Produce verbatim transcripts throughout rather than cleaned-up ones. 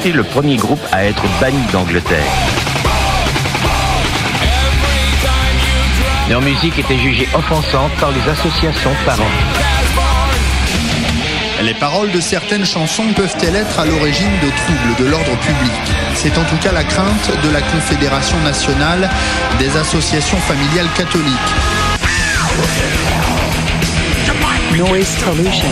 été le premier groupe à être banni d'Angleterre. Leur musique était jugée offensante par les associations de parents. Les paroles de certaines chansons peuvent-elles être à l'origine de troubles de l'ordre public ? C'est en tout cas la crainte de la Confédération nationale des associations familiales catholiques. Noise pollution.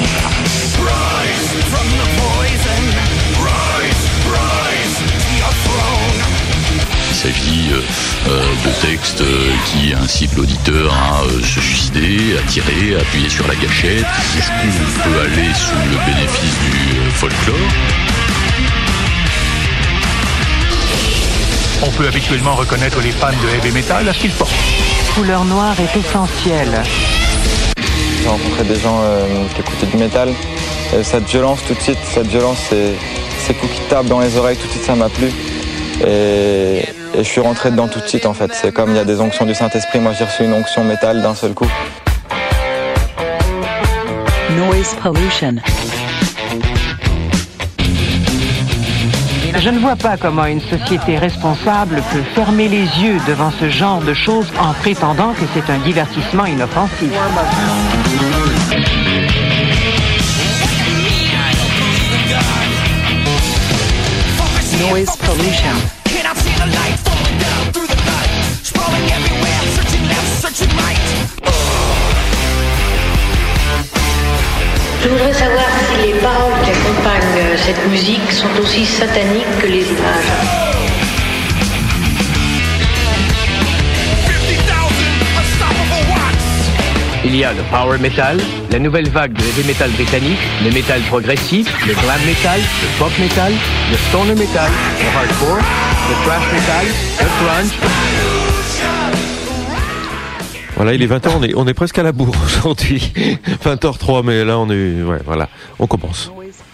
Il s'agit euh, de textes qui incitent l'auditeur à euh, se suicider, à tirer, à appuyer sur la gâchette. Est-ce qu'on peut aller sous le bénéfice du euh, folklore ? On peut habituellement reconnaître les fans de heavy metal à ce qu'ils portent. Couleur noire est essentielle. J'ai rencontré des gens euh, qui écoutaient du métal. Et cette violence, tout de suite, cette violence, c'est, ces coups qui tapent dans les oreilles, tout de suite, ça m'a plu. Et, et je suis rentré dedans tout de suite, en fait. C'est comme il y a des onctions du Saint-Esprit. Moi, j'ai reçu une onction métal d'un seul coup. Noise pollution. Je ne vois pas comment une société responsable peut fermer les yeux devant ce genre de choses en prétendant que c'est un divertissement inoffensif. Noise pollution. Je voudrais savoir si les paroles qui accompagnent cette musique sont aussi sataniques que les images. Il y a le power metal, la nouvelle vague de heavy metal britannique, le metal progressif, le glam metal, le pop metal, le stoner metal, le hardcore, le thrash metal, le grunge. Voilà, il est vingt heures, on est, on est presque à la bourre aujourd'hui. vingt heures trois, mais là on est, ouais, voilà, on commence.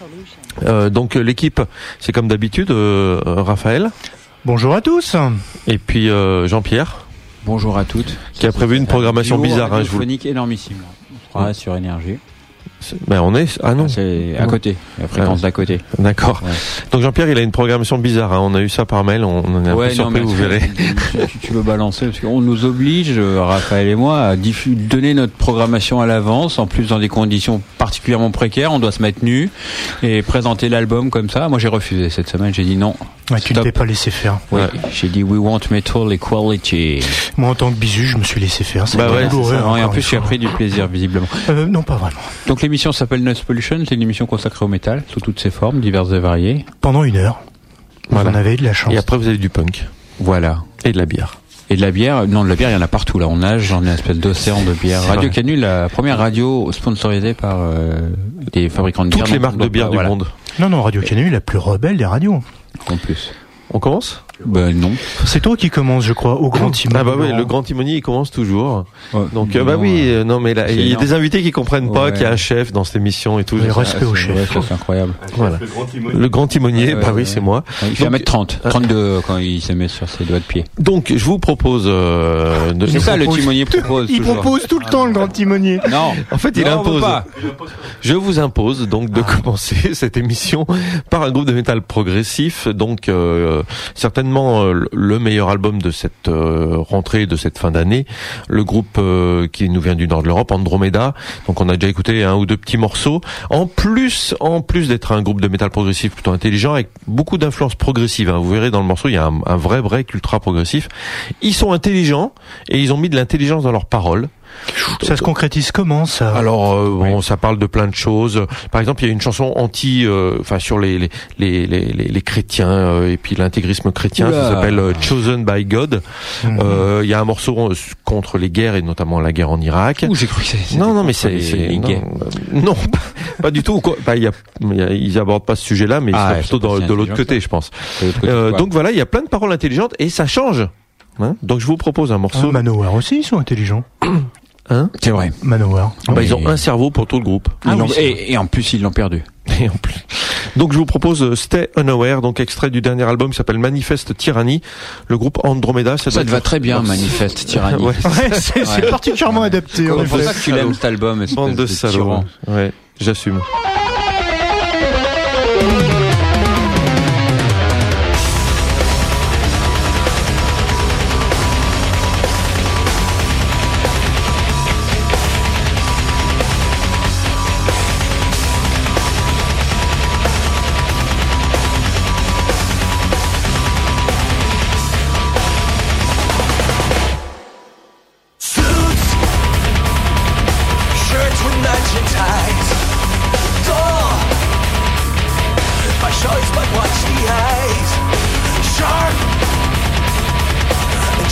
Euh, donc l'équipe, c'est comme d'habitude, euh, Raphaël. Bonjour à tous. Et puis euh, Jean-Pierre. Bonjour à toutes. Qui a prévu une programmation bizarre, hein, je vous. Énormissime. On sera sur Énergie. Ben on est ah non c'est à côté, la fréquence d'à côté. D'accord. Ouais. Donc Jean-Pierre, il a une programmation bizarre, hein. On a eu ça par mail, on en est un ouais, peu surpris, non, vous verrez. Tu, tu veux balancer parce qu'on nous oblige, Raphaël et moi, à diffu- donner notre programmation à l'avance, en plus dans des conditions particulièrement précaires. On doit se mettre nu et présenter l'album comme ça. Moi, j'ai refusé cette semaine. J'ai dit non. Ouais, tu ne t'es pas laissé faire. Ouais. Ouais. J'ai dit we want metal equality. Moi, en tant que bisu, je me suis laissé faire. C'est bah ouais, douloureux. Et en plus, j'ai pris du plaisir visiblement. Euh, non, pas vraiment. Donc l'émission s'appelle Noise Pollution. C'est une émission consacrée au métal sous toutes ses formes, diverses et variées. Pendant une heure. Voilà. Vous en avez de la chance. Et après, vous avez du punk. Voilà. Et de la bière. Et de la bière, non, de la bière, il y en a partout, là. On nage, j'en ai une espèce d'océan de bière. C'est Radio vrai. Canu, la première radio sponsorisée par euh, des fabricants de bière. Toutes les marques de bière du voilà. monde. Non, non, Radio Canu, la plus rebelle des radios. En plus. On commence ? Ben non. C'est toi qui commence, je crois, au Grand Timonier. Ah bah oui, le Grand Timonier, il commence toujours. Ouais. Donc Non, euh, bah oui, euh, non mais là, il y a énorme. des invités qui comprennent pas Ouais. qu'il y a un chef dans cette émission et tout. Mais respect au chef. Ouais, ça, c'est incroyable. Voilà. Le Grand Timonier, Ouais, bah ouais, oui, ouais. c'est moi. Il fait Donc, un mètre trente, trente-deux quand il se met sur ses doigts de pied. Donc je vous propose euh, de C'est ça, le timonier propose. Il toujours. propose tout le temps, le Grand Timonier. Non. En fait, il Non, on veut impose. pas. Je vous impose donc de commencer cette émission par un groupe de métal progressif, donc euh, certainement euh, le meilleur album de cette euh, rentrée, de cette fin d'année. Le groupe euh, qui nous vient du nord de l'Europe, Andromeda. Donc on a déjà écouté un ou deux petits morceaux. En plus, en plus d'être un groupe de métal progressif plutôt intelligent, avec beaucoup d'influences progressives. Hein. Vous verrez dans le morceau, il y a un, un vrai break ultra progressif. Ils sont intelligents et ils ont mis de l'intelligence dans leurs paroles. Ça se concrétise comment, ça? Alors euh, bon, ça parle de plein de choses. Par exemple, il y a une chanson anti, euh, enfin sur les les les les, les, les chrétiens euh, et puis l'intégrisme chrétien. Oula. Ça s'appelle euh, Chosen by God. Mmh. Euh, Il y a un morceau contre les guerres et notamment la guerre en Irak. Ouh, j'ai cru que c'était Non, non, mais contre c'est les- c'est les non, gays. euh, non, pas, pas du tout. Quoi. Bah, il y a, il y a, ils abordent pas ce sujet-là, mais Ah, ils ouais, sont plutôt c'est dans, pas de l'autre intelligent, côté, ça. je pense. De l'autre côté, Euh, quoi. donc voilà, il y a plein de paroles intelligentes et ça change. Hein, donc je vous propose un Ah, morceau. Manowar aussi, ils sont intelligents. Hein C'est vrai. Manowar. Bah, ils ont Mais- un cerveau pour tout le groupe. Ils Ah l'ont- oui, c'est et, et en plus, ils l'ont perdu. Et en plus. Donc je vous propose euh, Stay Unaware, donc extrait du dernier album qui s'appelle Manifeste Tyrannie. Le te va Andromeda, ça, Ça doit te va être- très bien, Ouais. Manifeste Tyrannie. Ouais. Ouais, c'est c'est Ouais. particulièrement adapté. en C'est pour effet. ça que tu l'aimes cet album, espèce Bande de de salauds. tyran. Ouais, j'assume.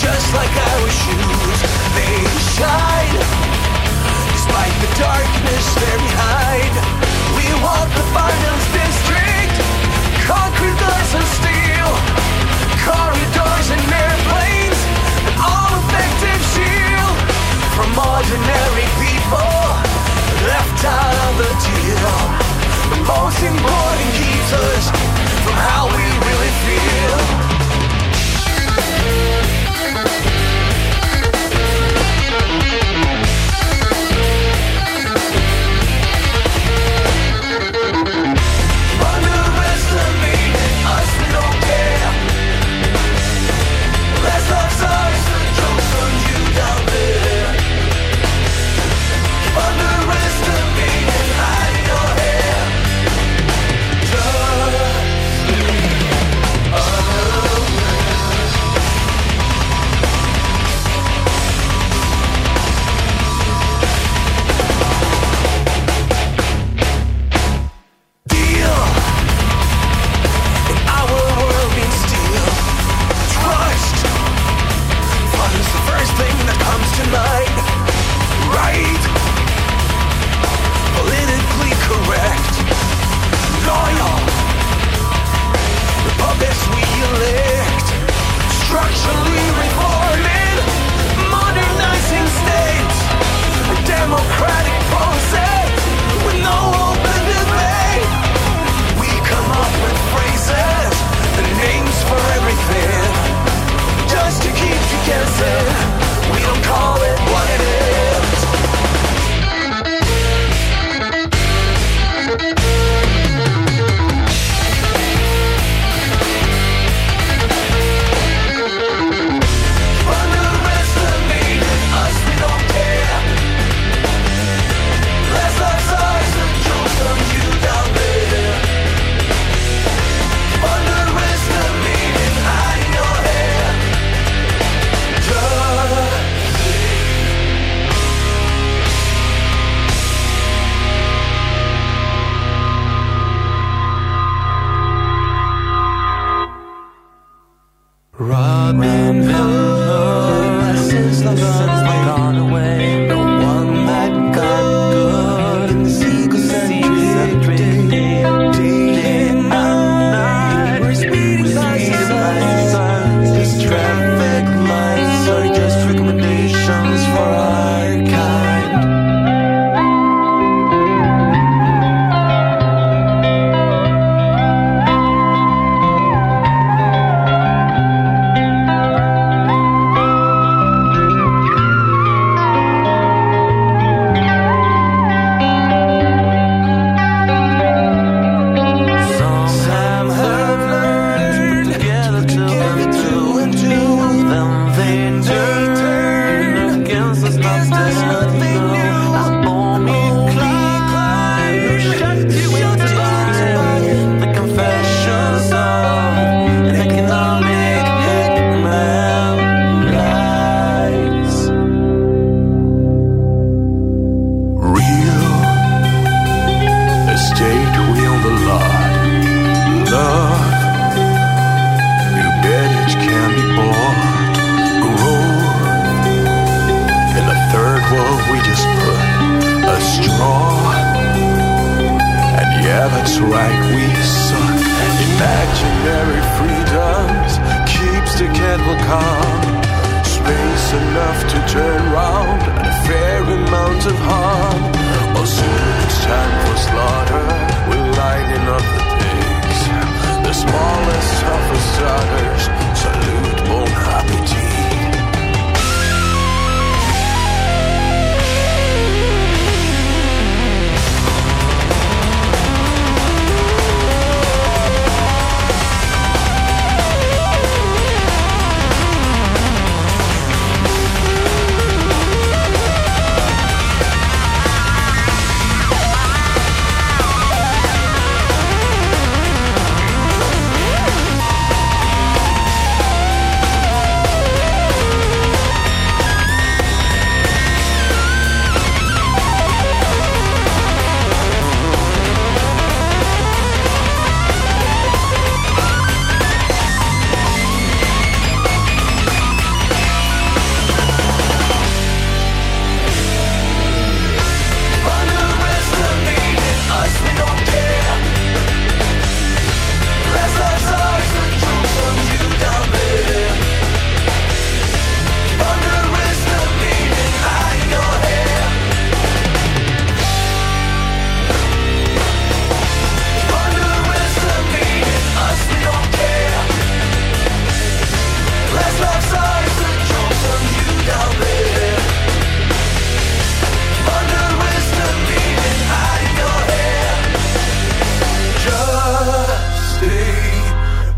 just like our shoes. They shine, despite the darkness they're behind. We walk the finance district, concrete doors and steel, corridors and airplanes, an all-effective shield from ordinary people left out of the deal. The most important keeps us from how we really feel.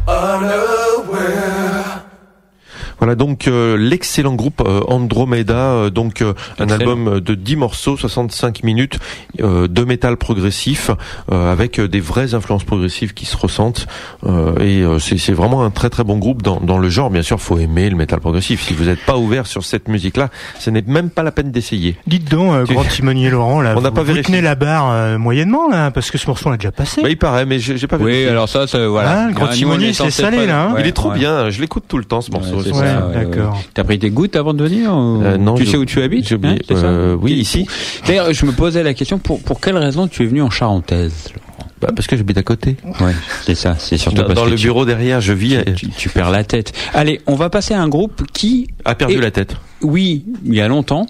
unaware. Voilà donc euh, l'excellent groupe euh, Andromeda, euh, donc euh, un Excellent. album de dix morceaux, soixante-cinq minutes euh, de métal progressif euh, avec euh, des vraies influences progressives qui se ressentent euh, et euh, c'est, c'est vraiment un très très bon groupe dans, dans le genre. Bien sûr, faut aimer le métal progressif. Si vous n'êtes pas ouvert sur cette musique-là, ce n'est même pas la peine d'essayer. Dites donc, euh, Tu- grand Timonier Laurent, là, On n'a vous, pas vous vérifié. tenez la barre euh, moyennement, là, parce que ce morceau on l'a déjà passé. Bah, il paraît, mais j'ai, j'ai pas Oui, vérifié. alors ça, ça voilà. Ah, le grand Ah, nous, Timonier, on est il s'est censé salé, pas- là, hein. Ouais, Il est trop ouais. bien. Je l'écoute tout le temps ce morceau. Ouais, c'est C'est Ouais, ça, ouais, d'accord. ouais. T'as pris tes gouttes avant de venir ou... Euh, non, Tu je- sais où tu habites? j'ai oublié. Hein, c'est ça Euh, oui, ici. D'ailleurs, je me posais la question, pour, pour quelle raison tu es venu en Charentaise, Laurent? Bah, parce que j'habite à côté. Ouais, c'est ça, c'est surtout Dans, parce dans que le tu- bureau derrière, je vis. tu, tu, tu perds la tête. Allez, on va passer à un groupe qui A perdu Et- la tête. oui, il y a longtemps,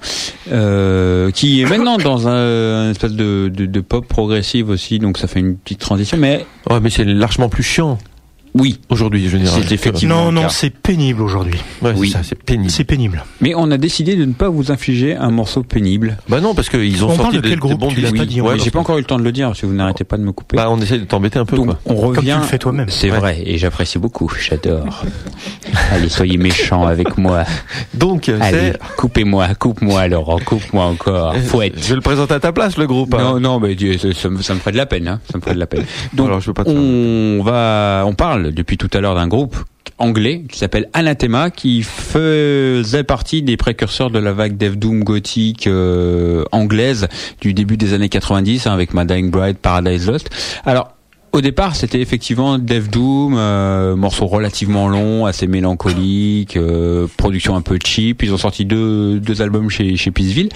euh, qui est maintenant dans un, un espèce de, de, de pop progressive aussi, donc ça fait une petite transition, mais Ouais, mais c'est largement plus chiant oui, aujourd'hui, je veux dire. c'est effectivement Non, le non, cas. c'est pénible aujourd'hui. Ouais, Oui. c'est ça, c'est pénible. C'est pénible. Mais on a décidé de ne pas vous infliger un morceau pénible. Bah non, parce qu'ils ont On sorti parle de des, quel des groupe bons Tu l'as disques. pas dit, Ouais, on Ouais, j'ai pas encore eu le temps de le dire, si vous n'arrêtez pas de me couper. Bah, on essaie de t'embêter un peu, Donc quoi. on revient. Comme tu le fais toi-même. C'est Ouais. vrai, et j'apprécie beaucoup, j'adore. Allez, soyez méchants avec moi. Donc, euh, Allez, c'est... coupe-moi, coupe-moi, Laurent, coupe-moi encore. Fouette. Je vais le présenter à ta place, le groupe. hein. Non, non, mais Dieu, ça, ça me ça me ferait de la peine, hein. Ça me ferait de la peine. Donc, Alors, je veux pas te faire- on va, on parle depuis tout à l'heure d'un groupe anglais qui s'appelle Anathema, qui faisait partie des précurseurs de la vague Death Doom gothique euh, anglaise du début des années quatre-vingt-dix, hein, avec My Dying Bride, Paradise Lost. Alors, au départ, c'était effectivement Death Doom, euh, morceau relativement long, assez mélancolique, euh, production un peu cheap. Ils ont sorti deux, deux albums chez, chez Peaceville.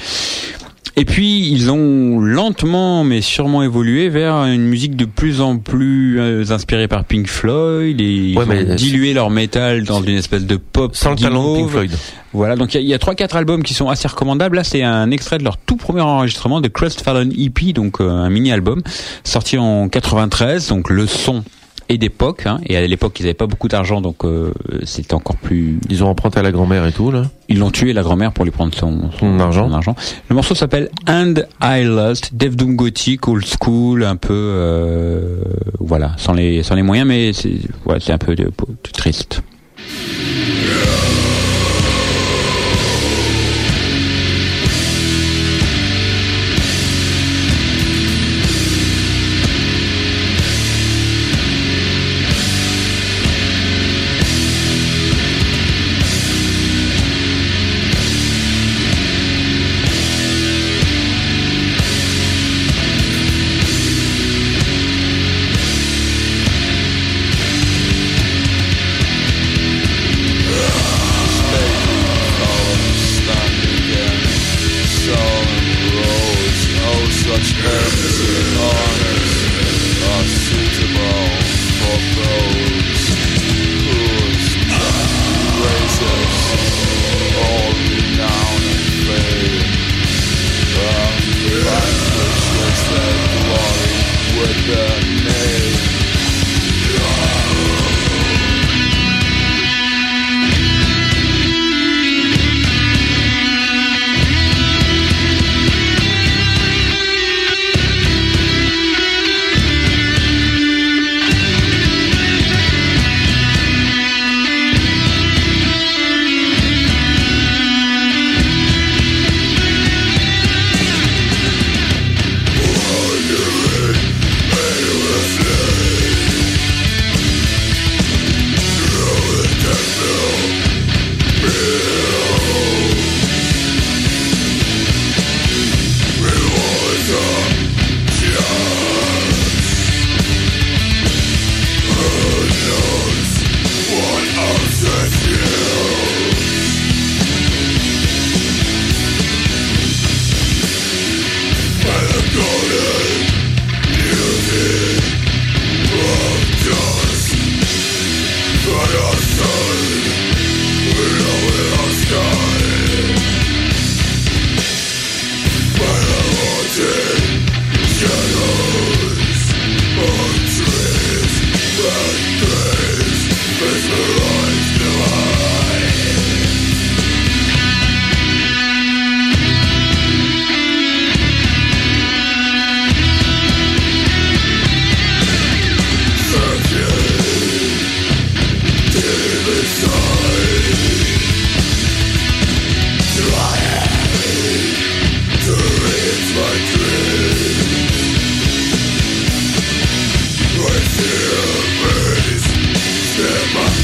Et puis ils ont lentement mais sûrement évolué vers une musique de plus en plus euh, inspirée par Pink Floyd, et ils Ouais, ont mais dilué leur métal dans une espèce de pop Sans le talent de Pink guimauve. Floyd. Voilà, donc il y a trois quatre albums qui sont assez recommandables. Là, c'est un extrait de leur tout premier enregistrement de Crestfallen E P, donc euh, un mini-album sorti en quatre-vingt-treize, donc le son est d'époque, hein, et à l'époque ils n'avaient pas beaucoup d'argent, donc euh, c'était encore plus... Ils ont emprunté à la grand-mère et tout, là. Ils l'ont tué, la grand-mère, pour lui prendre son, Son argent. son argent. Le morceau s'appelle And I Lost, Death Doom gothique, old school, un peu, euh, voilà, sans les, sans les moyens, mais c'est, ouais, c'est un peu de, de triste.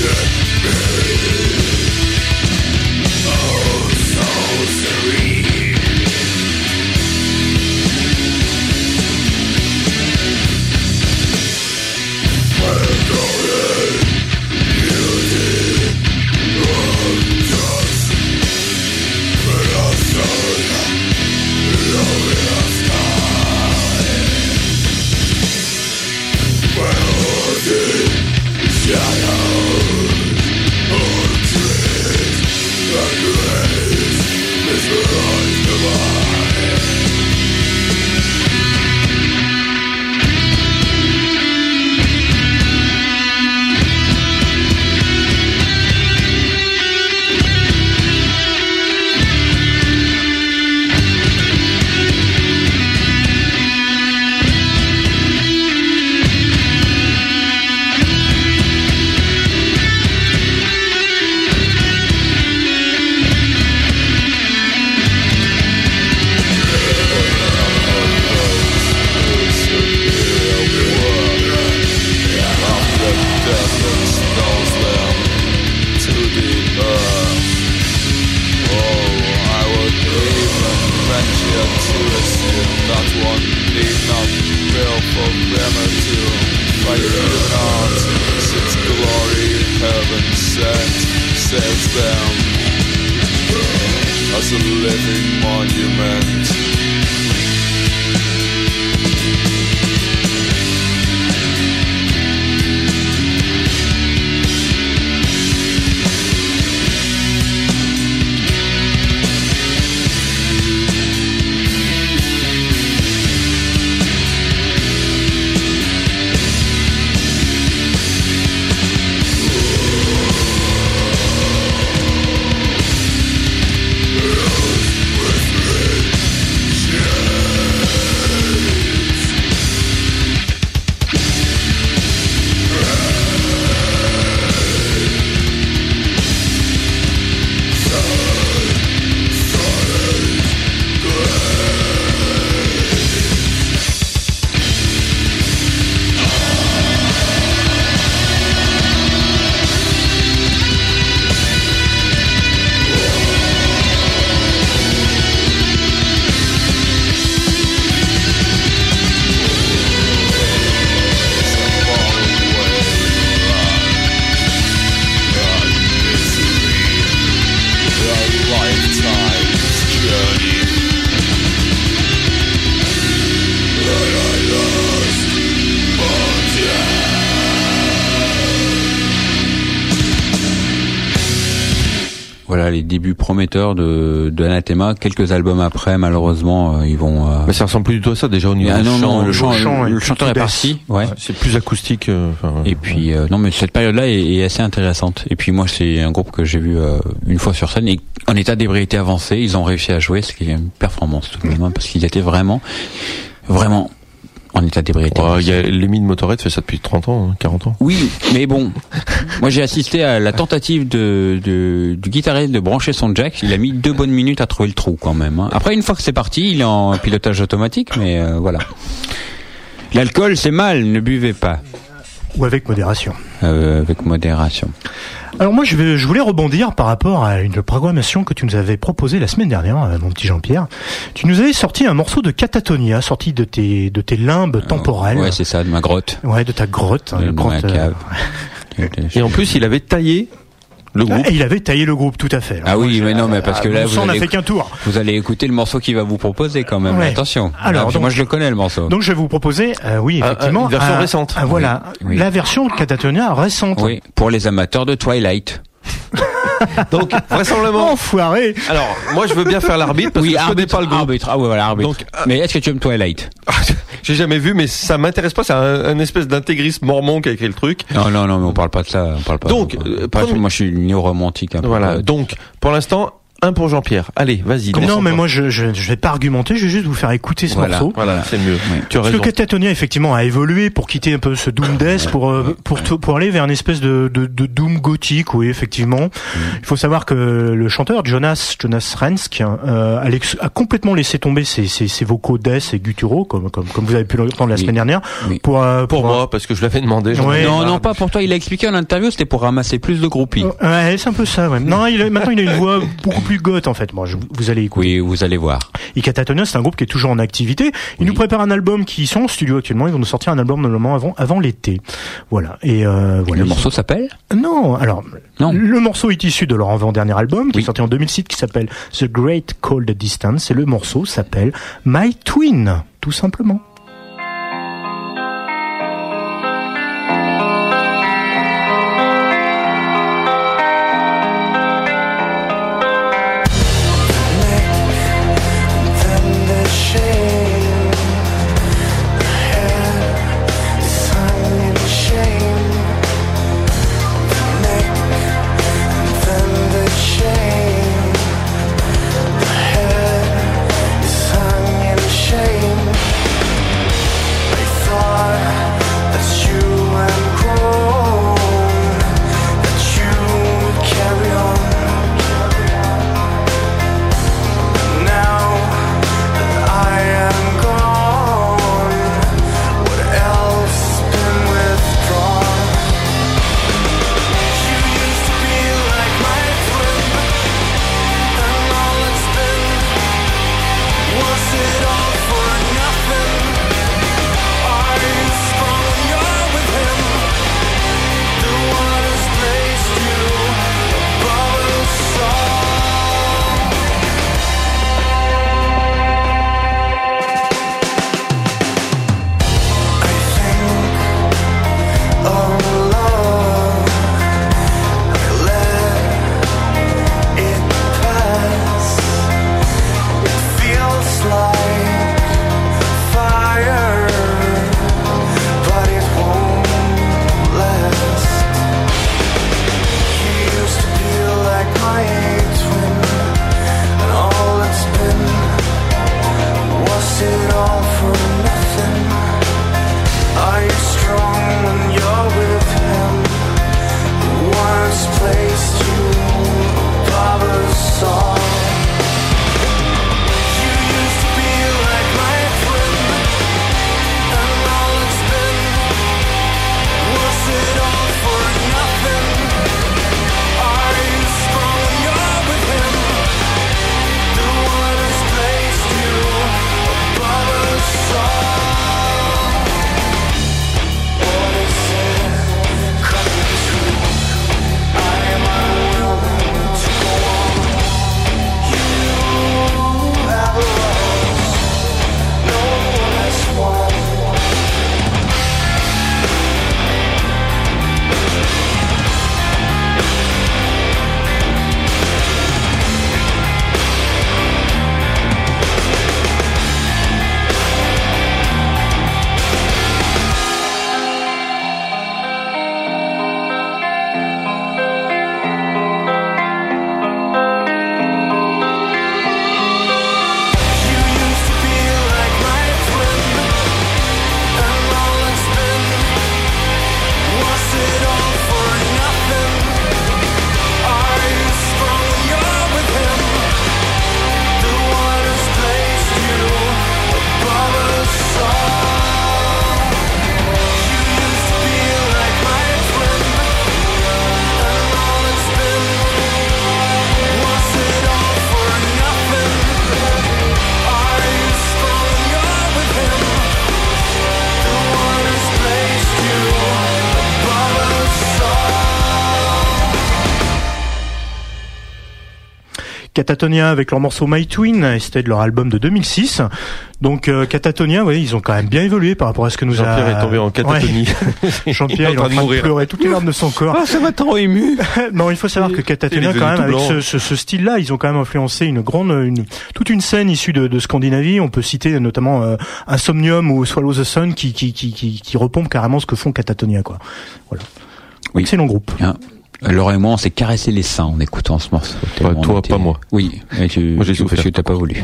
Voilà les débuts prometteurs de, de Anathema. Quelques albums après, malheureusement, euh, ils vont. Euh... Mais ça ressemble plus du tout à ça déjà au niveau ah, du non, chant. non, le, chant, le, chant le, le est chanteur est parti. Ouais. ouais. C'est plus acoustique. Euh, et puis euh, non, mais cette période-là est, est assez intéressante. Et puis moi, c'est un groupe que j'ai vu euh, une fois sur scène et en état d'ébriété avancé, ils ont réussi à jouer, ce qui est une performance tout de même, parce qu'ils étaient vraiment, vraiment. En état d'ébriété. Oh, il y a Lemmy de Motorhead fait ça depuis trente ans, hein, quarante ans. Oui, mais bon, moi j'ai assisté à la tentative de, de du guitariste de brancher son jack. Il a mis deux bonnes minutes à trouver le trou quand même. Hein. Après, une fois que c'est parti, il est en pilotage automatique, mais euh, voilà. L'alcool, c'est mal, ne buvez pas. Ou avec modération. Euh, avec modération. Alors moi, je, vais, je voulais rebondir par rapport à une programmation que tu nous avais proposée la semaine dernière, mon petit Jean-Pierre. Tu nous avais sorti un morceau de Catatonia, sorti de tes de tes limbes temporelles. Ouais, c'est ça, de ma grotte. Ouais, de ta grotte. De, le de grotte, ma cave. Euh... Et en plus, il avait taillé le groupe. Et il avait taillé le groupe, tout à fait. Alors ah moi, oui, mais non, mais parce que là, vous on n'a fait qu'un tour. Vous allez écouter le morceau qu'il va vous proposer quand même. Ouais. Attention. Alors, ah, donc, moi, je le connais le morceau. Donc, je vais vous proposer, euh, oui, effectivement, une version un, récente. Un, voilà, oui, oui. la version Catatonia récente. Oui, pour les amateurs de Twilight. Donc, vraisemblablement. Enfoiré. Alors, moi, je veux bien faire l'arbitre parce oui, que je arbitre, connais pas le groupe. Arbitre, ah ouais, voilà, arbitre. Donc, euh... mais est-ce que tu aimes Twilight? J'ai jamais vu, mais ça m'intéresse pas. C'est un, un espèce d'intégrisme mormon qui a écrit le truc. Non, non, non, mais on parle pas de ça. On parle pas. Donc, de... euh, Pas, premier... moi, je suis néo-romantique. Un peu. Voilà. Donc, pour l'instant, Un pour Jean-Pierre. Allez, vas-y. Non, mais moi, je, je, je vais pas argumenter, je vais juste vous faire écouter ce voilà, morceau. Voilà, c'est mieux. Oui. Tu as Parce raison. que Katatonia, effectivement, a évolué pour quitter un peu ce doom death, pour, euh, pour, pour aller vers une espèce de, de, de doom gothique, oui, effectivement. Mm. Il faut savoir que le chanteur, Jonas, Jonas Rensk, euh, a, a complètement laissé tomber ses, ses, ses vocaux death et gutturaux, comme, comme, comme vous avez pu l'entendre la oui. semaine dernière. Oui. Pour, euh, pour, pour moi, euh, parce que je l'avais demandé. Ouais, non, non, pas pour toi. Il a expliqué en interview, c'était pour ramasser plus de groupies. Ouais, c'est un peu ça, ouais. Non, il a, maintenant, il a une voix beaucoup plus goth, en fait. Moi, je, vous allez écouter. Oui, vous allez voir. Et Katatonia, c'est un groupe qui est toujours en activité. Ils oui. nous préparent un album qui sont en studio actuellement. Ils vont nous sortir un album normalement avant, avant l'été. Voilà. Et, euh, voilà. Le morceau s'appelle? Non. Alors, non. Le morceau est issu de leur avant-dernier album, qui oui. est sorti en deux mille six, qui s'appelle The Great Cold Distance. Et le morceau s'appelle My Twin, tout simplement. Katatonia avec leur morceau My Twin, c'était de leur album de deux mille six. Donc euh, Katatonia, oui, ils ont quand même bien évolué par rapport à ce que nous a... Jean-Pierre est tombé en catatonie. Ouais. Jean-Pierre, il est en train de, de pleurer toutes les larmes de son corps. Ah, ça m'a tant ému. Non, il faut savoir que Katatonia, quand même, avec ce, ce, ce style-là, ils ont quand même influencé une grande, une, toute une scène issue de, de Scandinavie. On peut citer notamment euh, Insomnium ou Swallow the Sun qui, qui, qui, qui, qui repompent carrément ce que font Katatonia, quoi. Voilà. Oui. Excellent groupe. Bien. Laurent et moi, on s'est caressé les seins en écoutant ce morceau. Ouais, toi, était... pas moi. Oui, mais tu, moi j'ai tu, parce que t'as pas voulu.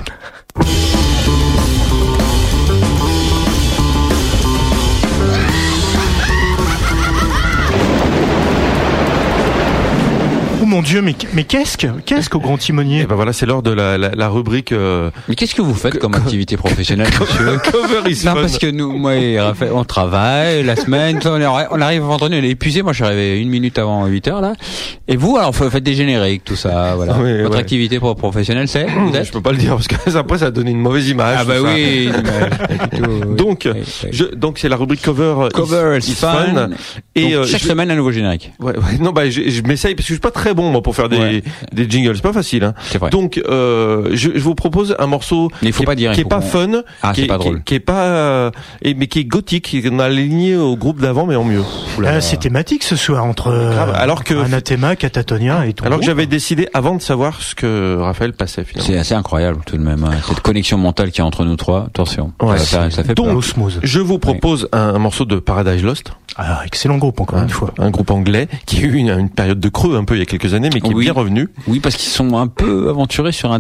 Mon Dieu, mais, mais qu'est-ce que, qu'est-ce qu'au Grand Timonier? Et ben voilà, c'est l'heure de la, la, la rubrique. Euh... Mais qu'est-ce que vous faites comme activité professionnelle, monsieur? Cover is Non, fun. parce que nous, moi et Raphaël, on travaille la semaine, on arrive vendredi, on est épuisé. Moi, je suis arrivé une minute avant huit heures là. Et vous, alors, vous faites des génériques, tout ça, voilà. Oui, Votre ouais. activité professionnelle, c'est? Vous êtes je peux pas le dire parce que après ça a donné une mauvaise image. Ah bah ça. oui. Tout, donc, oui, oui. Je, donc c'est la rubrique cover. Cover is, is fun. fun. Et donc, euh, chaque je, semaine un nouveau générique. Ouais, ouais. Non, bah je, je m'essaye parce que je suis pas très bon moi pour faire des ouais. des jingles, c'est pas facile. Hein. C'est vrai. Donc, euh, je, je vous propose un morceau mais il faut qui, pas dire, qui est pas fun, ah, qui, est est, pas drôle. Qui, qui est pas, euh, et, mais qui est gothique, qui on a aligné au groupe d'avant, mais en mieux. Ah, c'est thématique ce soir entre euh, alors que Anathema, Catatonia et tout. Alors que j'avais décidé avant de savoir ce que Raphaël passait finalement. C'est assez incroyable tout de même, hein. Cette connexion mentale qu'il y a entre nous trois. Attention, ouais, ça, ça fait donc, peur. Osmose. Je vous propose oui. un, un morceau de Paradise Lost. Ah, excellent groupe encore un, une fois. Un groupe anglais qui a eu une, une période de creux un peu il y a quelques années, mais qui oui. est bien revenu. Oui, parce qu'ils sont un peu aventurés sur un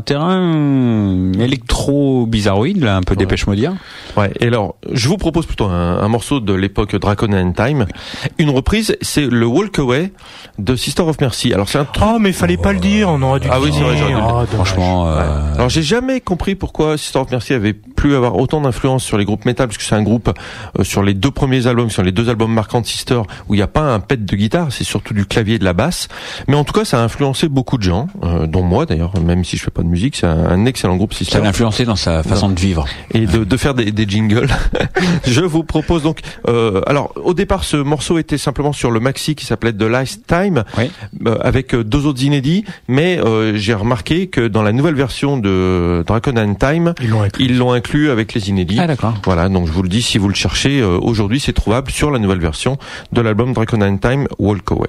terrain électro bizarroïde, là, un peu ouais. Dépêche Mode. Ouais. Et alors, je vous propose plutôt un, un morceau de l'époque Dracon and Time. Une reprise, c'est le Walk Away de Sister of Mercy. Alors c'est un. Oh, mais fallait oh, pas le dire. On aurait dû. Ah oui, c'est vrai. J'aurais dû oh, franchement. Euh... Ouais. Alors j'ai jamais compris pourquoi Sister of Mercy avait pu avoir autant d'influence sur les groupes métal, parce que c'est un groupe euh, sur les deux premiers albums, sur les deux albums marquants de Sister, où il n'y a pas un pet de guitare, c'est surtout du clavier et de la basse. Mais en tout cas, ça a influencé beaucoup de gens, euh, dont moi d'ailleurs, même si je fais pas de musique, c'est un, un excellent groupe Sister. Ça l'a influencé dans sa façon non. de vivre et de, de faire des, des jingles. Je vous propose donc. Euh, alors au départ, ce morceau était simplement sur le maxi qui s'appelait The Last Time, oui. euh, avec deux autres inédits. Mais euh, j'ai remarqué que dans la nouvelle version de Dracon and Time, ils l'ont inclus. ils l'ont inclus avec les inédits. Ah d'accord. Voilà, donc je vous le dis, si vous le cherchez euh, aujourd'hui, c'est trouvable sur la nouvelle version de l'album Dracon and Time, Walk Away.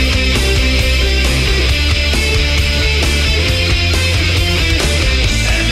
And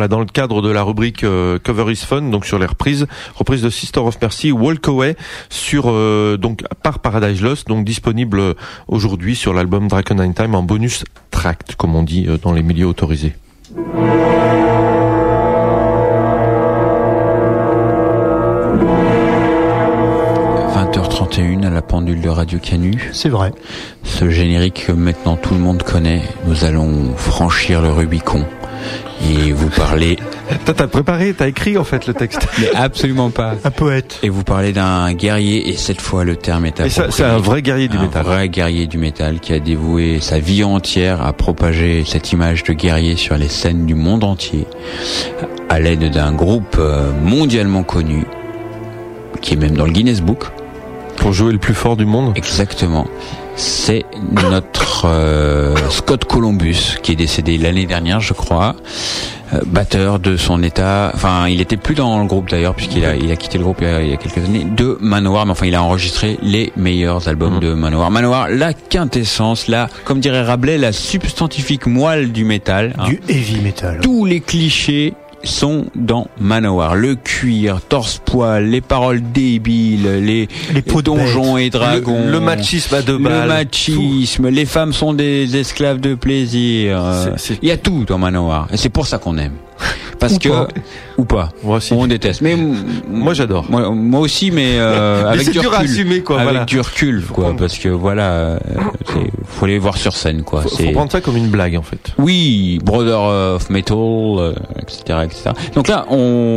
voilà, dans le cadre de la rubrique euh, Cover is Fun, donc sur les reprises, reprise de Sister of Mercy, Walk Away, sur euh, donc par Paradise Lost, donc disponible euh, aujourd'hui sur l'album Dragon in Time en bonus track, comme on dit euh, dans les milieux autorisés. vingt heures trente et une à la pendule de Radio Canu. C'est vrai. Ce générique que maintenant tout le monde connaît, nous allons franchir le Rubicon et vous parler... Toi, t'as préparé, t'as écrit en fait le texte. Mais absolument pas. Un poète. Et vous parlez d'un guerrier, et cette fois le terme est approprié. Et ça, c'est un vrai guerrier du un métal. Un vrai guerrier du métal qui a dévoué sa vie entière à propager cette image de guerrier sur les scènes du monde entier, à l'aide d'un groupe mondialement connu, qui est même dans le Guinness Book. Pour jouer le plus fort du monde. Exactement. C'est notre euh, Scott Columbus, qui est décédé l'année dernière, je crois, euh, batteur de son état. Enfin, il était plus dans le groupe d'ailleurs, puisqu'il a, il a quitté le groupe il y a, il y a quelques années, de Manowar. Mais enfin, il a enregistré les meilleurs albums mmh. de Manowar. Manowar, la quintessence, la, comme dirait Rabelais, la substantifique moelle du métal. Du hein. heavy metal. Tous les clichés sont dans Manowar. Le cuir, torse-poil, les paroles débiles, les, les, les donjons bêtes. et dragons, le, le machisme à deux balles, le machisme, les femmes sont des esclaves de plaisir. C'est, c'est... Il y a tout dans Manowar, et c'est pour ça qu'on aime. Parce ou que pas. ou pas, moi aussi. On déteste. Mais moi j'adore. Moi, moi aussi, mais, euh, mais avec c'est du dur recul. à assumer, quoi. Avec voilà. du recul, quoi. Prendre... Parce que voilà, euh, c'est, faut les voir sur scène, quoi. Faut, c'est... faut prendre ça comme une blague, en fait. Oui, Brother of Metal, euh, et cetera, et cetera. Donc là,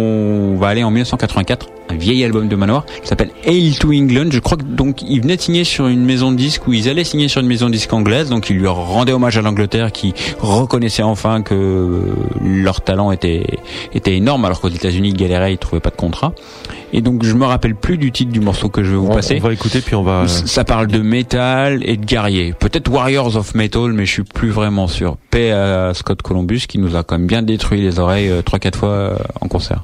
on va aller en dix-neuf cent quatre-vingt-quatre, un vieil album de Manowar qui s'appelle Hail to England. Je crois que donc ils venaient de signer sur une maison de disques, ou ils allaient signer sur une maison de disques anglaise, donc ils lui rendaient hommage à l'Angleterre, qui reconnaissait enfin que leur talent était était énorme, alors qu'aux États-Unis ils galéraient, ils trouvaient pas de contrat. Et donc je me rappelle plus du titre du morceau que je vais vous on, passer. On va écouter puis on va. Ça parle de métal et de guerrier. Peut-être Warriors of Metal, mais je suis plus vraiment sûr. Paix à Scott Columbus, qui nous a quand même bien détruit les oreilles trois quatre fois en concert.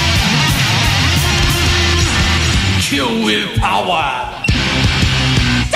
Kill with power.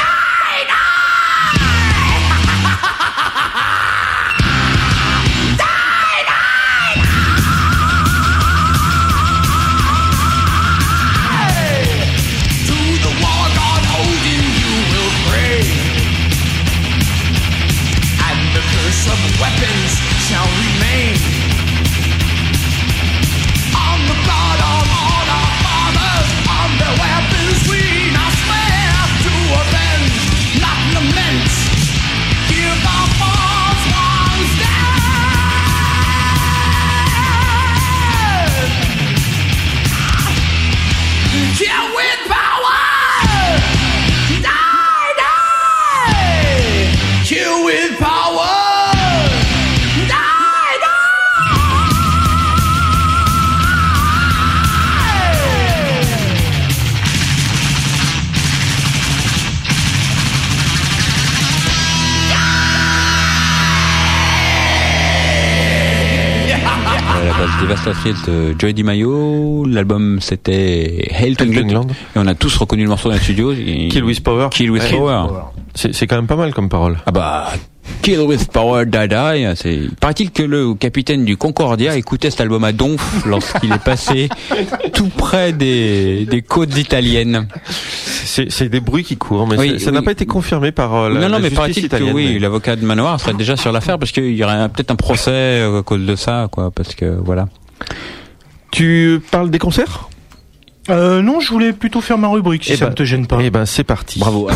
base dévastatrice de Joey DiMaggio. L'album c'était Hail to England. England. Et on a tous reconnu le morceau dans le studio. Et... Kill with Power. Kill with Ouais. Power. C'est, c'est quand même pas mal comme parole. Ah bah, Kill with Power, Die Die. C'est... Paraît-il que le capitaine du Concordia écoutait cet album à Donf lorsqu'il est passé tout près des, des côtes italiennes. C'est, c'est des bruits qui courent, mais Oui, ça, ça n'a oui. pas été confirmé par euh, la, non, non, la mais justice paraît-il italienne. que oui, mais... l'avocat de Manoir serait déjà sur l'affaire parce qu'il y aurait un- peut-être un procès euh, à cause de ça, quoi, parce que voilà. Tu parles des concerts? Euh, non, je voulais plutôt faire ma rubrique, si Eh ça ben, ne te gêne pas. Eh ben, c'est parti. Bravo.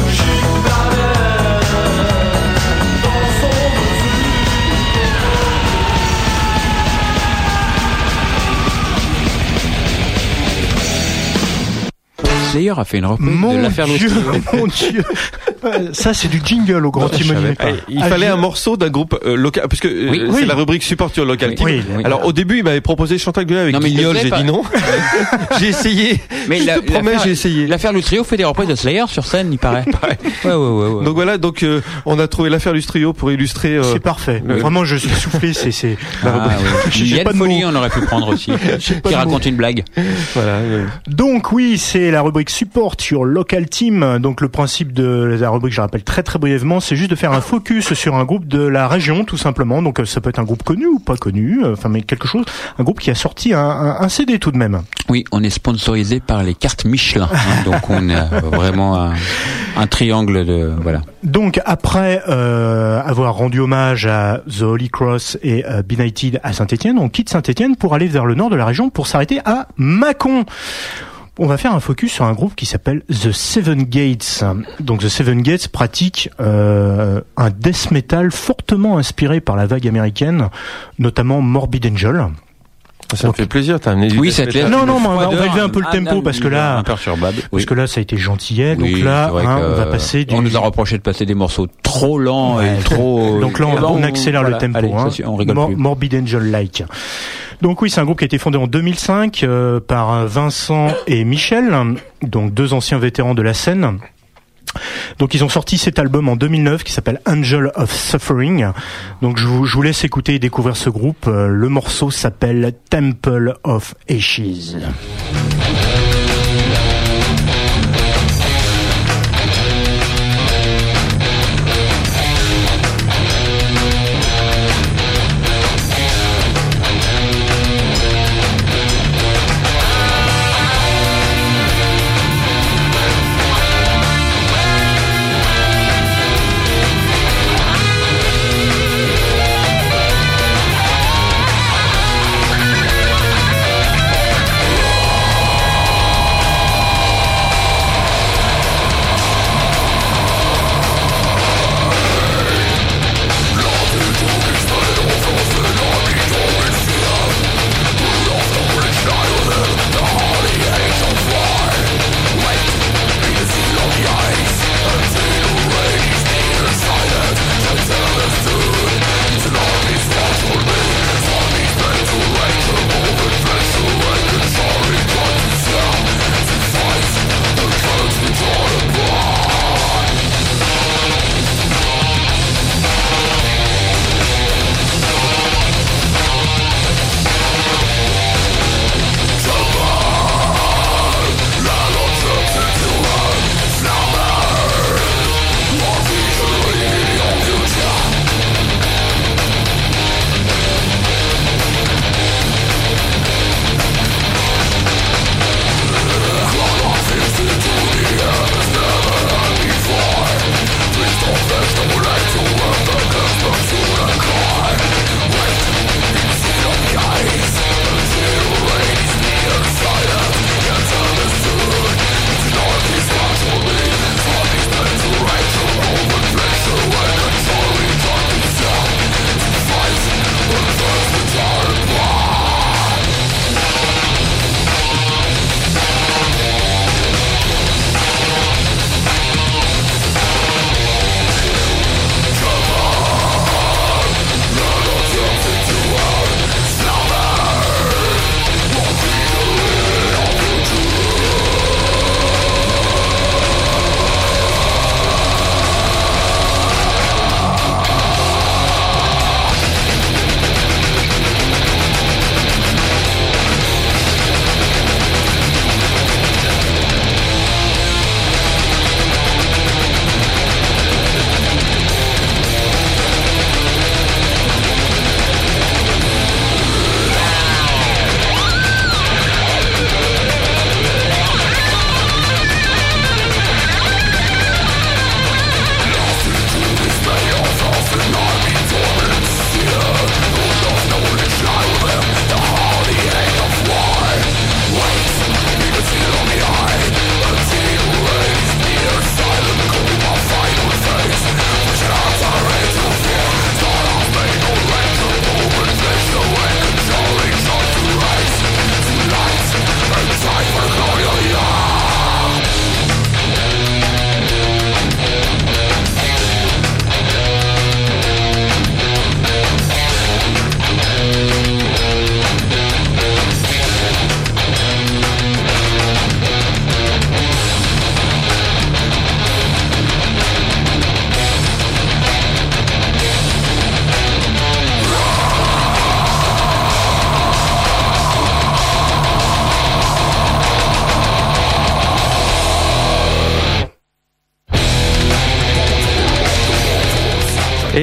Slayer a fait une reprise Mon de l'affaire Dieu, Louis. mon Dieu. Euh, Ça, c'est du jingle au Grand Je Timonier. savais pas. Il fallait un morceau d'un groupe euh, local, parce que euh, Oui, c'est oui. la rubrique Support Your Local Oui, Team. oui, oui. Alors au début, il m'avait proposé Chantal Goya avec Non, mais il Guignol, osait j'ai pas. dit non. J'ai essayé. Mais je la- te promets, l'affaire- j'ai essayé. L'affaire Lustrio fait des reprises de Slayer sur scène, il paraît. Ouais, ouais, ouais, ouais. Donc voilà, donc euh, on a trouvé l'affaire Lustrio pour illustrer. euh, C'est parfait. le- Vraiment, je suis soufflé. C'est, c'est. Ah, ouais. J'ai- j'ai Yann pas de Folly, mots. on aurait pu prendre aussi. pas Qui de raconte une blague. Voilà. euh, Donc oui, c'est la rubrique Support Your Local Team. Donc le principe de la rubrique, je rappelle très très brièvement, c'est juste de faire un focus sur un groupe de la région, tout simplement. Donc euh, ça peut être un groupe connu ou pas connu, euh, enfin mais quelque chose, un groupe qui a sorti un, un, un C D tout de même. Oui, on est sponsorisé par les cartes Michelin. hein, donc on a vraiment un, un triangle de voilà. Donc après euh, avoir rendu hommage à The Holy Cross et euh, Benighted à Saint-Étienne, on quitte Saint-Étienne pour aller vers le nord de la région pour s'arrêter à Mâcon. On va faire un focus sur un groupe qui s'appelle The Seven Gates. Donc The Seven Gates pratique euh, un death metal fortement inspiré par la vague américaine, notamment Morbid Angel. Ça me fait plaisir, t'as amené du Oui, death ça te metal. laisse Non, non, une mais on va- on va froideur, élever un peu le un- tempo un- parce que là- imperturbable. Parce Oui. que là, ça a été gentillet. Donc Oui, là, c'est vrai hein, que, on va passer du... On nous a reproché de passer des morceaux trop lents Ouais, et trop. Donc là, on, Eh ben, on accélère voilà, le tempo. allez, hein. ça, on rigole Mor- plus. Morbid Angel-like. Donc oui, c'est un groupe qui a été fondé en deux mille cinq euh, par Vincent et Michel, donc deux anciens vétérans de la scène. Donc ils ont sorti cet album en deux mille neuf qui s'appelle Angel of Suffering. Donc je vous, je vous laisse écouter et découvrir ce groupe. Euh, Le morceau s'appelle Temple of Ashes. Thank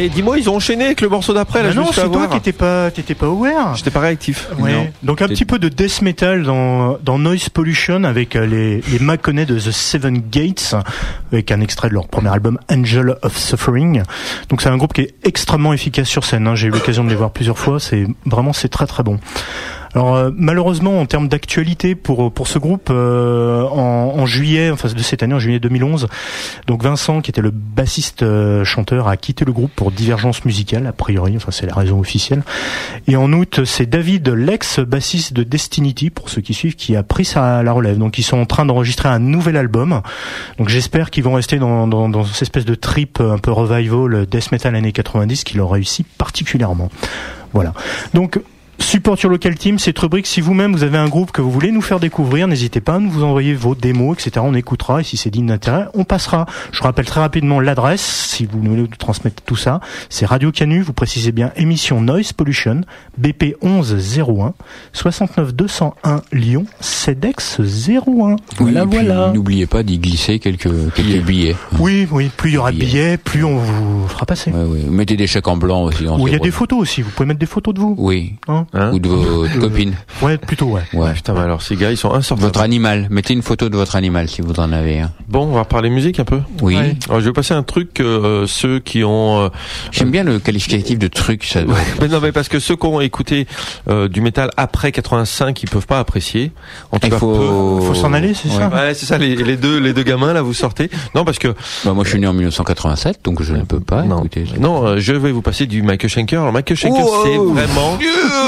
Mais dis-moi, ils ont enchaîné avec le morceau d'après, là, bah je me non, suis fait c'est toi avoir. qui étais pas, t'étais pas aware. J'étais pas réactif. Ouais. Non. Donc un T'es- petit peu de death metal dans, dans Noise Pollution avec euh, les, les Maconais de The Seven Gates, avec un extrait de leur premier album Angel of Suffering. Donc c'est un groupe qui est extrêmement efficace sur scène, hein. J'ai eu l'occasion de les voir plusieurs fois, c'est vraiment, c'est très très bon. Alors euh, malheureusement en termes d'actualité pour pour ce groupe euh, en, en juillet, enfin de cette année, en juillet deux mille onze, donc Vincent qui était le bassiste euh, chanteur a quitté le groupe pour divergence musicale a priori, enfin c'est la raison officielle. Et en août c'est David, l'ex bassiste de Destinity pour ceux qui suivent, qui a pris sa la relève. Donc ils sont en train d'enregistrer un nouvel album. Donc j'espère qu'ils vont rester dans dans, dans cette espèce de trip un peu revival death metal années quatre-vingt-dix qui leur réussit particulièrement. Voilà. Donc Support Your Local Team, cette rubrique, si vous-même vous avez un groupe que vous voulez nous faire découvrir, n'hésitez pas à nous envoyer vos démos, et cetera. On écoutera et si c'est digne d'intérêt, on passera. Je rappelle très rapidement l'adresse, si vous voulez nous transmettre tout ça. C'est Radio Canu, vous précisez bien émission Noise Pollution, B P onze zéro un, soixante-neuf deux cent un Lyon, CEDEX zéro un. Voilà, oui, et puis, voilà. N'oubliez pas d'y glisser quelques, quelques billets. Oui, oui, plus il y aura de billets, plus on vous fera passer. Ouais, ouais. Mettez des chèques en blanc aussi. Ou il y a des photos aussi, vous pouvez mettre des photos de vous. Oui. Hein Hein Ou de vos Euh, copines. Ouais, plutôt, ouais. Ouais. Putain, mais alors ces gars, ils sont insortables. Votre animal. Mettez une photo de votre animal si vous en avez un. Bon, on va parler musique un peu. Oui. Ouais. Alors, je vais passer un truc, euh, ceux qui ont... euh, J'aime bien le qualificatif de truc, ça doit. mais non, mais parce que ceux qui ont écouté euh, du métal après quatre-vingt-cinq, ils peuvent pas apprécier. En tout Il cas, faut, Faut s'en aller, c'est Ouais. ça? Ouais, c'est ça, les, les deux, les deux gamins, là, vous sortez. Non, parce que, Bah, moi, je suis né en mille neuf cent quatre-vingt-sept, donc je ne peux pas non, écouter. ça. non, euh, je vais vous passer du Michael Schenker. Alors, Michael Schenker, Oh c'est vraiment,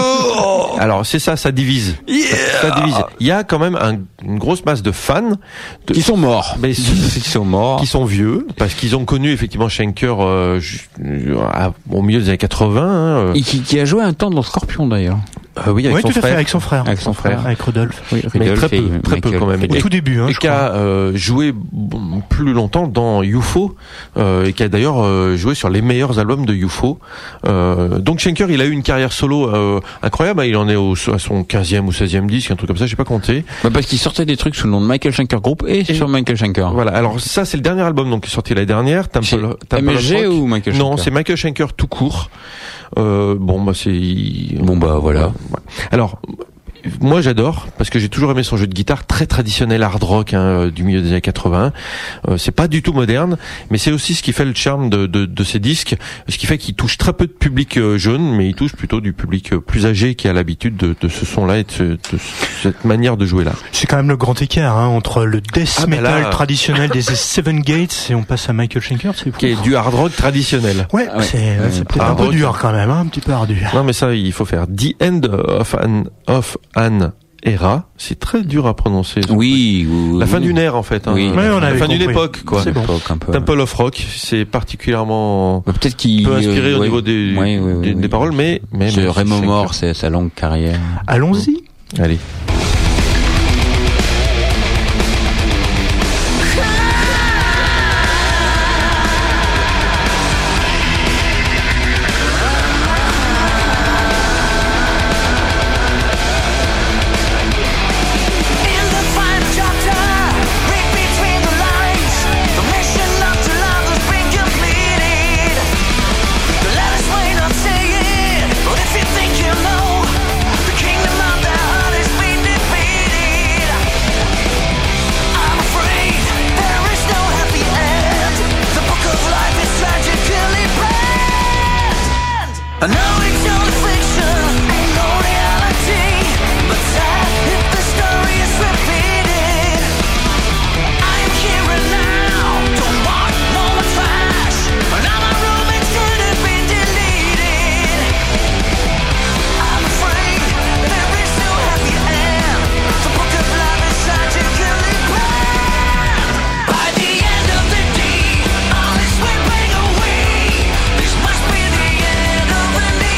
alors, c'est ça, ça divise. Ça divise. Il y a quand même un- une grosse masse de fans. De, Qui sont morts. mais Qui sont morts. qui sont vieux, parce qu'ils ont connu effectivement Schenker euh, ju- à- au milieu des années quatre-vingts. Hein, euh. Et qui, qui a joué un temps dans Scorpion d'ailleurs. Euh, oui, avec Oui, son tout à frère. fait, avec son frère. Avec son frère. Avec Rodolphe. Oui, Mais Rudolph très peu, et très peu Michael. quand même. Au Et- tout début, hein, et je qui a euh, joué bon, plus longtemps dans U F O euh, et qui a d'ailleurs euh, joué sur les meilleurs albums de U F O. Euh, donc Schenker, il a eu une carrière solo euh, incroyable. Il en est au, à son quinzième ou seizième disque, un truc comme ça, j'ai pas compté. Bah, parce qu'il sortait des trucs sous le nom de Michael Schenker Group et, Et- sur Michael Schenker. Voilà. Alors ça, c'est le dernier album donc qui est sorti l'année dernière. Chez Temple, Temple M S G of Rock. ou Michael Non, Schenker c'est Michael Schenker tout court. Euh, bon, bah c'est. Bon, bah, voilà. Ouais. Alors. Moi j'adore parce que j'ai toujours aimé son jeu de guitare très traditionnel hard rock hein, du milieu des années quatre-vingts. Euh, c'est pas du tout moderne, mais c'est aussi ce qui fait le charme de, de, de ces disques, ce qui fait qu'il touche très peu de public euh, jeune, mais il touche plutôt du public euh, plus âgé qui a l'habitude de, de ce son-là et de, ce, de cette manière de jouer là. C'est quand même le grand écart hein, entre le death Ah, bah metal là- traditionnel des Seven Gates et on passe à Michael Schenker, c'est fou. Qui est du hard rock traditionnel. Ouais, Ah ouais. c'est, ouais, c'est peut-être Hard un peu rock. dur quand même, hein, un petit peu ardu. Non mais ça il faut faire The End of an of an Era. C'est très dur à prononcer. ce Oui, oui, La oui. fin d'une ère en fait. Hein. Oui. Ouais, on la avait fin d'une compris. époque quoi. C'est bon. Époque, un peu. Temple of Rock, c'est particulièrement Bah, peut-être qu'il peu inspiré euh, au ouais. niveau des, Ouais, ouais, des, ouais, des ouais. paroles, mais mais C'est mais Raymond Schenker. Moore, c'est sa longue carrière. Allons-y. Allez. In the final chapter, read between the lines. The mission not to love has been completed. The letters may not say it, but if you think you know, the kingdom of the heart has been defeated. I'm afraid there is no happy end. The book of life is tragically banned. I know it's only fiction, ain't no reality, but sad if the story is repeated. I am here and now, don't want no more trash. Now my romance could have been deleted. I'm afraid there is no happy end. The book of life is tragically banned. By the end of the day, all is slipping away. This must be the end of an era.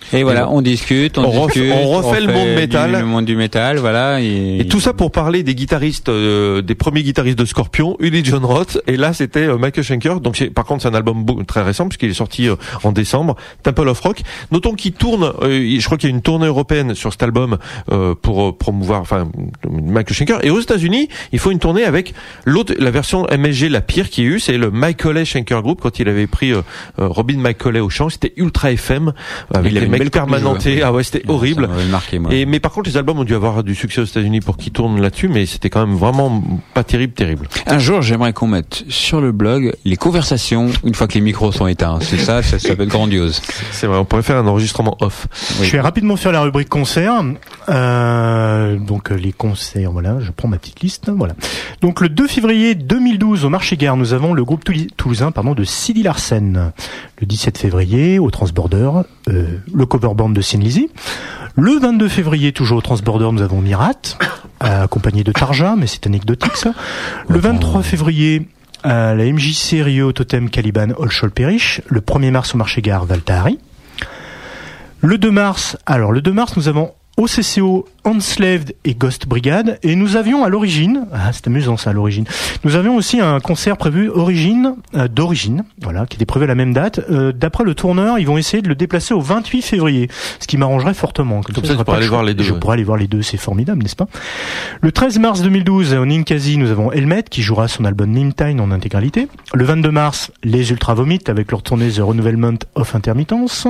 Et voilà, on discute, on, on discute, refait, on refait le monde métal, du, le monde du métal, voilà. Et, et tout ça pour parler des guitaristes, euh, des premiers guitaristes de Scorpion, Uli John Roth, et là c'était euh, Michael Schenker. Donc c'est, par contre c'est un album beau, très récent puisqu'il est sorti euh, en décembre, Temple of Rock. Notons qu'il tourne, euh, je crois qu'il y a une tournée européenne sur cet album euh, pour euh, promouvoir, enfin Michael Schenker. Et aux États-Unis, il faut une tournée avec l'autre, la version M S G la pire qu'il y a eu, c'est le Michael Schenker Group quand il avait pris euh, Robin McCauley au chant. C'était ultra F M avec des mecs permanentés. Ah ouais, c'était ouais, horrible. Marqué, moi. Et mais par contre, les albums ont dû avoir du succès aux États-Unis pour qu'ils tournent là-dessus, mais c'était quand même vraiment pas terrible, terrible. Un jour, j'aimerais qu'on mette sur le blog les conversations une fois que les micros sont éteints. C'est ça, ça, ça peut être grandiose. C'est vrai, on pourrait faire un enregistrement off. Oui. Je vais rapidement faire la rubrique concert. Euh, donc les concerts, voilà, je prends ma petite liste. Voilà. Donc le deux février deux mille douze au Marché Gare, nous avons le groupe toulousain, pardon, de Sidi Larsen. Le dix-sept février au Transborder, euh, le cover band de Sin Lizzy. Le vingt-deux février, toujours au Transborder, nous avons Mirat, euh, accompagné de Tarja, mais c'est anecdotique ça. Le vingt-trois février, à la M J C Rio Totem Caliban Olchol Perish. Le premier mars au Marché Gare, Valtari. Le deux mars, alors le deux mars, nous avons O C C O, Enslaved et Ghost Brigade, et nous avions à l'origine, ah c'est amusant ça à l'origine, nous avions aussi un concert prévu origine, euh, d'origine, voilà, qui était prévu à la même date. Euh, d'après le tourneur, ils vont essayer de le déplacer au vingt-huit février, ce qui m'arrangerait fortement. Comme, Comme ça, ça je pourrais aller voir les deux. Je ouais. pourrais aller voir les deux, c'est formidable, n'est-ce pas? Le treize mars deux mille douze, au Ninkasi, nous avons Helmet, qui jouera son album Nimtime en intégralité. Le vingt-deux mars, les Ultra Vomit, avec leur tournée The Renouvellement of Intermittence.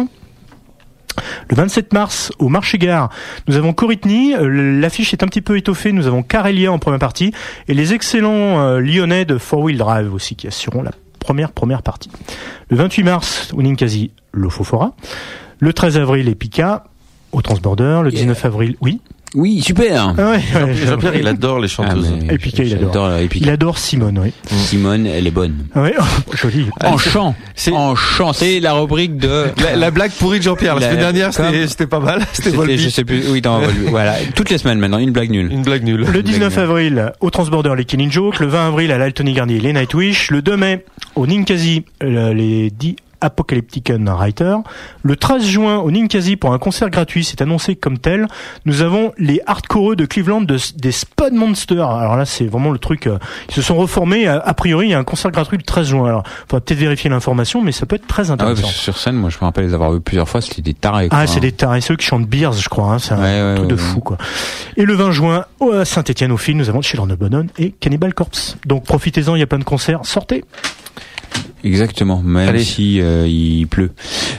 Le vingt-sept mars, au Marché Gare, nous avons Coritney. L'affiche est un petit peu étoffée. Nous avons Carelia en première partie et les excellents euh, Lyonnais de Four Wheel Drive aussi qui assureront la première première partie. Le vingt-huit mars, au Ninkasi, l'Ofofora. Le treize avril, Epica au Transborder. Le dix-neuf yeah. avril, oui. Oui, super. Ah ouais, Jean-Pierre, ouais, Jean-Pierre il adore les chanteuses. Ah, Epica, il adore. Epica. Il adore Simone, oui. Simone, elle est bonne. Ouais, oh, joli. En chant. C'est en chant. C'est la rubrique de la, la blague pourrie de Jean-Pierre. La, la semaine dernière, c'était, c'était pas mal. C'était, c'était je sais plus. Oui, dans voilà. Toutes les semaines maintenant, une blague nulle. Une blague nulle. Le dix-neuf avril, au Transborder, les Killing Joke. Le vingt avril, à l'Altony Garnier, les Nightwish. Le deux mai, au Ninkasi, les dix Apocalyptic Writer. Le treize juin au Ninkasi pour un concert gratuit, c'est annoncé comme tel. Nous avons les hardcoreux de Cleveland de, des Spud Monsters. Alors là, c'est vraiment le truc. Euh, ils se sont reformés. A, a priori, il y a un concert gratuit le treize juin. Alors, faudra peut-être vérifier l'information, mais ça peut être très intéressant. Ah ouais, sur scène, moi, je me rappelle les avoir vus plusieurs fois. C'était des tarés. Quoi, ah, c'est hein. des tarés. Ceux qui chantent Beers, je crois. Hein, c'est un ouais, truc ouais, de ouais, fou, ouais. quoi. Et le vingt juin, à Saint-Étienne, au Fil, nous avons Children of Bodom et Cannibal Corpse. Donc, profitez-en. Il y a plein de concerts. Sortez. Exactement, même Allez. si euh, il pleut.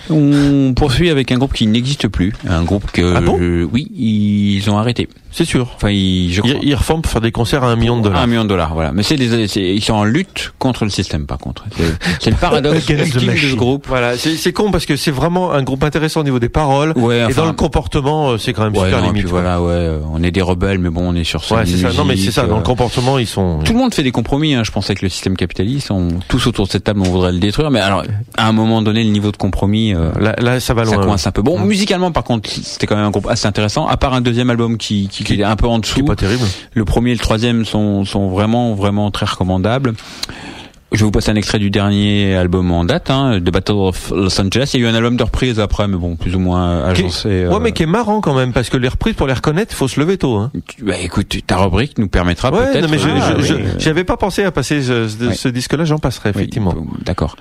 On poursuit avec un groupe qui n'existe plus, un groupe que ah bon je, oui, ils ont arrêté. C'est sûr. Enfin, ils, je crois. Ils, ils reforment pour faire des concerts à un million de dollars. Un million de dollars, voilà. Mais c'est des, c'est, ils sont en lutte contre le système, par contre. C'est, c'est le paradoxe ultime de ce groupe. Voilà, c'est, c'est con parce que c'est vraiment un groupe intéressant au niveau des paroles. Ouais, enfin, et dans le comportement, c'est quand même ouais, super non, limite. Puis voilà, ouais, on est des rebelles, mais bon, on est sur scène. Ouais, c'est musique, ça. Non, mais c'est ça. Dans euh, le comportement, ils sont. Tout le monde fait des compromis. Hein, je pense avec le système capitaliste, on, tous autour de cette table, on voudrait le détruire. Mais alors, à un moment donné, le niveau de compromis, euh, là, là, ça va loin. Ça coince un peu. Bon, mmh. musicalement, par contre, c'était quand même un groupe assez intéressant. À part un deuxième album qui, qui, qui est un peu en dessous. Pas terrible. Le premier et le troisième sont, sont vraiment, vraiment très recommandables. Je vais vous passer un extrait du dernier album en date, hein, The Battle of Los Angeles. Il y a eu un album de reprise après, mais bon, plus ou moins agencé. Euh... Ouais, mais qui est marrant quand même, parce que les reprises, pour les reconnaître, faut se lever tôt. Hein. Bah écoute, ta rubrique nous permettra ouais, peut-être... Non, mais je, ah, je, oui. je, j'avais pas pensé à passer ce, ce, ouais. ce disque-là, j'en passerai, effectivement. Oui, d'accord.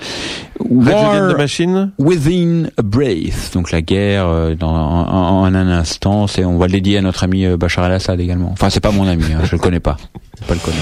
War the Machine. Within a Breath, donc la guerre euh, dans, en, en un instant. C'est, on va le dédier à notre ami Bachar el-Assad également. Enfin, c'est pas mon ami, hein, je le connais pas. Je peux pas le connaître.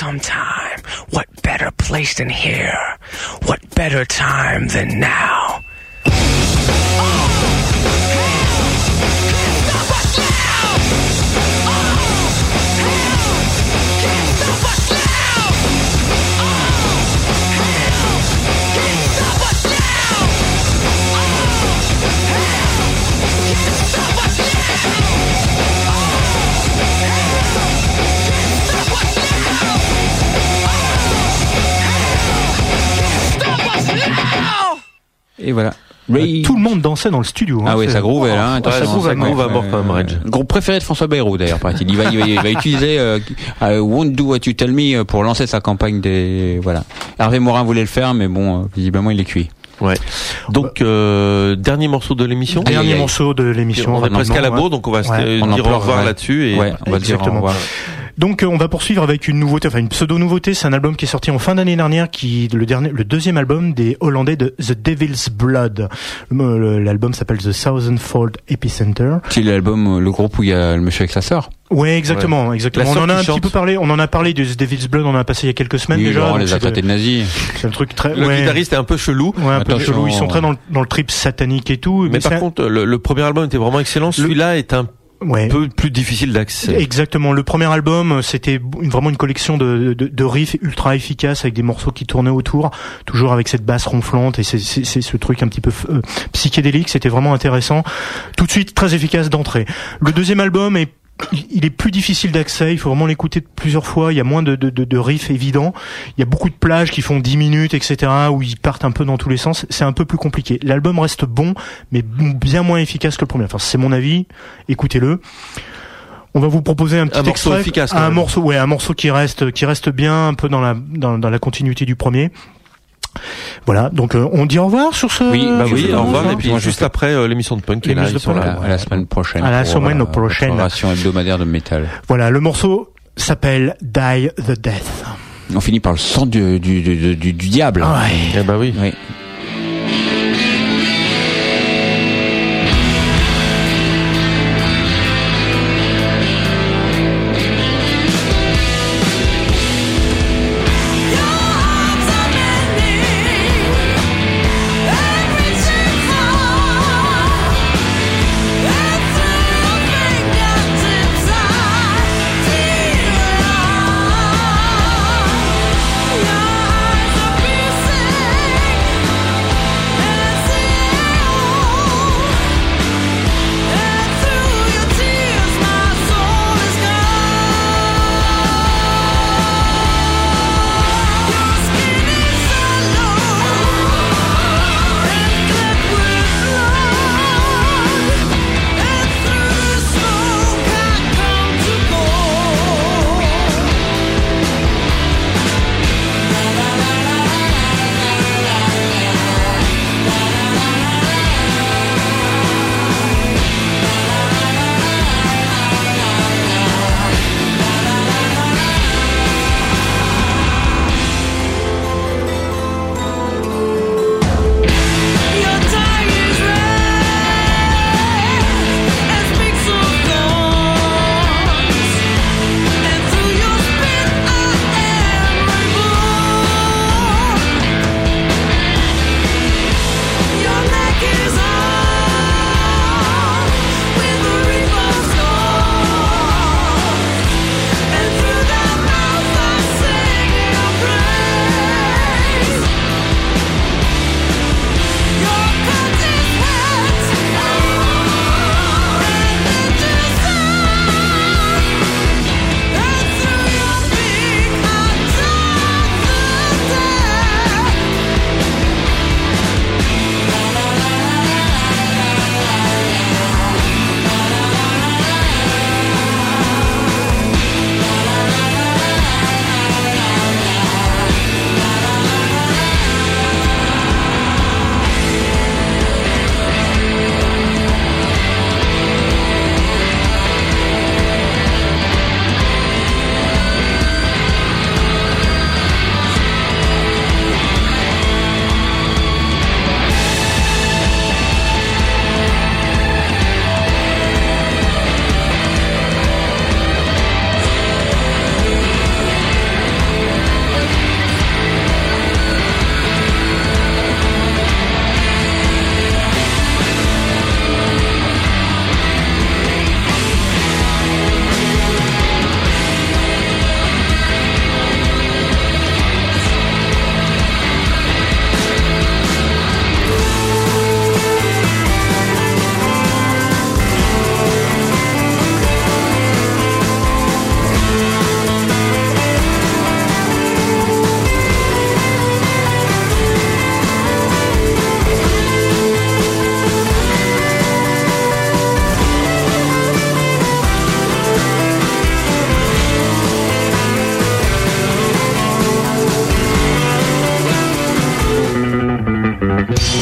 sometime. What better place than here? What better time than now? Et voilà. Ray... Tout le monde dansait dans le studio. Hein, ah oui, ça groove là. Hein, ouais, ça groove à mort quand même, Reg. Groupe préféré de François Bayrou d'ailleurs, paraît-il. Il va, il va, il va utiliser euh, I Won't Do What You Tell Me pour lancer sa campagne des voilà. Hervé Morin voulait le faire, mais bon, euh, visiblement il est cuit. Ouais. Donc euh, dernier morceau de l'émission. Dernier aïe, aïe. morceau de l'émission. On est presque à la bourre, donc on va se ouais. dire au revoir ouais. là-dessus et ouais, on va exactement. dire au revoir. Donc on va poursuivre avec une nouveauté, enfin une pseudo-nouveauté. C'est un album qui est sorti en fin d'année dernière, qui le dernier, le deuxième album des Hollandais de The Devil's Blood. L'album s'appelle The Thousandfold Epicenter. C'est l'album, le groupe où il y a le monsieur avec sa sœur. Ouais, exactement, ouais. exactement. On en a un chante. petit peu parlé. On en a parlé de The Devil's Blood. On en a passé il y a quelques semaines oui, déjà. On les a traités de nazis. C'est un truc très. Le ouais. guitariste est un peu chelou. Ouais, un Attention. peu chelou. Ils sont très dans le, dans le trip satanique et tout. Mais, mais par c'est... contre, le, le premier album était vraiment excellent. Celui-là le... est un Ouais. peu plus difficile d'accès. Exactement. Le premier album, c'était une, vraiment une collection de, de, de riffs ultra efficaces avec des morceaux qui tournaient autour, toujours avec cette basse ronflante et c'est, c'est, c'est ce truc un petit peu euh, psychédélique. C'était vraiment intéressant. Tout de suite, très efficace d'entrée. Le deuxième album est il est plus difficile d'accès, il faut vraiment l'écouter plusieurs fois, il y a moins de, de, de, de riffs évidents, il y a beaucoup de plages qui font dix minutes, et cetera, où ils partent un peu dans tous les sens, c'est un peu plus compliqué. L'album reste bon, mais bien moins efficace que le premier. Enfin, c'est mon avis, écoutez-le. On va vous proposer un petit un extrait, morceau efficace, un morceau, ouais, un morceau qui reste, qui reste bien, un peu dans la, dans, dans la continuité du premier. Voilà, donc euh, on dit au revoir sur ce. Oui, bah oui, au revoir. Hein. Et puis juste, juste après euh, l'émission de punk, et là, ils sont là. À la semaine prochaine. À la semaine euh, prochaine. Programmation hebdomadaire de métal. Voilà, le morceau s'appelle Die the Death. On finit par le sang du, du, du, du, du diable. Ah ouais. Eh bah oui. oui.